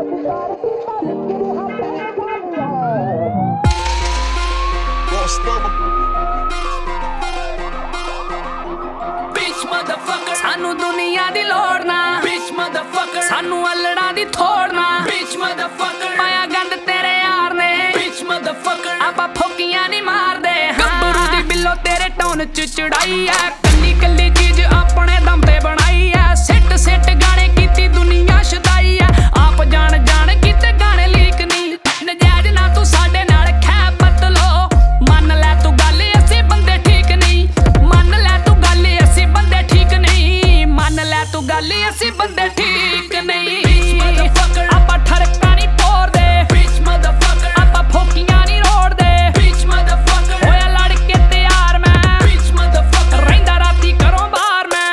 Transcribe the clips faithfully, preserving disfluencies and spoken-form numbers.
सानू दुनिया दी लोड़ ना, सानू अल्लड़ां दी थोड़ ना, पाया गंद तेरे यार ने, आपां फुकियां नहीं मारदे। गब्बरू दी बिल्लो तेरे टोन च चढ़ाई है, कल्ली कल्ली चीज अपने दम ते बनाई है। सिट सिट गाने कीती दुनिया छदाई है, आप जान जान कीते गाने लीक नहीं। नजायज ना तू साडे नाल खै बदलो, मन लै तू गल असी बंदे ठीक नहीं। मन लै तू गल असी बंदे ठीक नहीं, मन लै तू गल असी बंदे ठीक नहीं। आपां ठरका नहीं पोरदे, आपां फोकियां नहीं रोड़दे। होया लड़ के तैयार मैं, रहिंदा राती घरों बाहर मैं।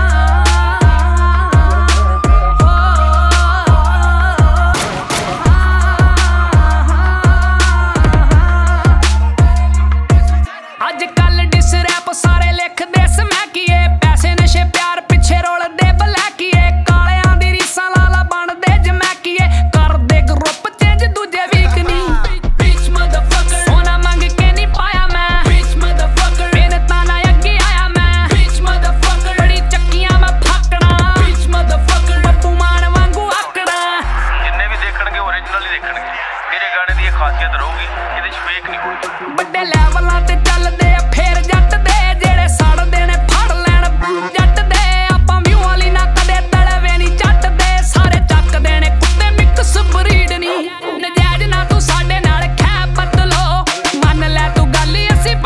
अज कल डिस रैप सारे लिखदे समैकिए, पैसे नशे प्यार पिछे रोलदे बलैकिए। कालियां दी रीसां लाला बनदे जमैकिए, करदे ग्रुप चेंज दूजे वीक नहीं। सोना मंग के नहीं पाया मैं, मेहनतां नाल अगे आया मैं। बड़ी चक्कियां मैं फाकड़ा, बब्बू मान वांगू आकड़ा। जिन्ने भी देखणगे ओरिजिनल ही देखणगे, मेरे गाने दी खासियत रहूगी ਇਹਦੇ ਚ ਫੇਕ ਨਹੀਂ ਹੋਊਗੀ। बड़े लैवलां ते चलदे आ फेर जट दे, जेड़े सड़दे ने फड़ लैण जट दे। आपां व्यू वाली ना कदे तलवे नहीं चट दे, सारे चकदे ने कुत्ते मिक्स ब्रीड नहीं। नजायज ना तू साडे नाल खै बदलो, मन लै तू गल असी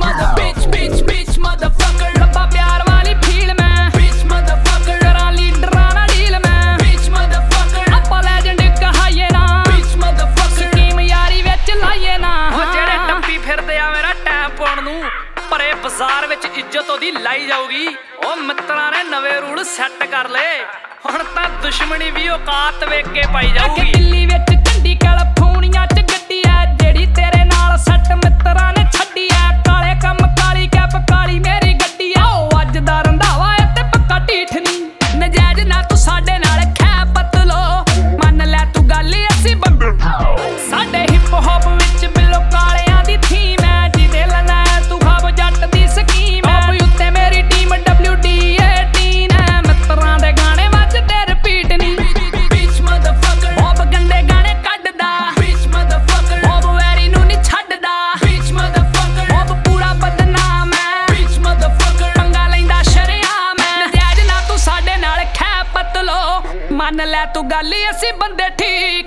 रब्बा प्यार वाली फील मैं, करा लीडरां नाल डील मैं। आपां लैजेंड कहाइए ना, स्कीम यारी विच लाइए ना। ओ जेड़े टप्पी फिरदे आ मेरा टैम पाउण नूं, परे बाजार विच इज्जत ओदी लाई जाऊगी। ओ मित्तरां ने नवे रूल सैट कर ले, हुण तां दुश्मनी भी औकात वेख के पाई जाऊगी। दिल्ली विच चंडी कैलिफोर्निया च गड्डी ऐ, जेड़ी तेरे नाल सैट मित्तरां ने छड्डी ऐ। काले कम काली कैप काली मेरी गड्डी ऐ, ओ अज दा रंधावा ऐ ते पक्का ढीठ नहीं। नजायज ना तू साडे नाल खै बदलो, मन लै तू गल असी बंदे। साडे हिप हॉप विच बिल्लो कालियां दी थीम है, जिदे लैना तू खाब जट दी स्कीम है। टॉप उत्ते मेरी टीम डब्ल्यू डी अठारह है, मित्तरां दे गाने वजदे रिपीट नहीं। बॉब गंदे गाने कड्डदा, बॉब वैरी नूं नहीं छड्डदा। बॉब पूरा बदनाम है, पंगा लैंदा शरेआम है। नजायज ना तू साडे नाल खै बदलो, मन लै तू गल असी बंदे ठीक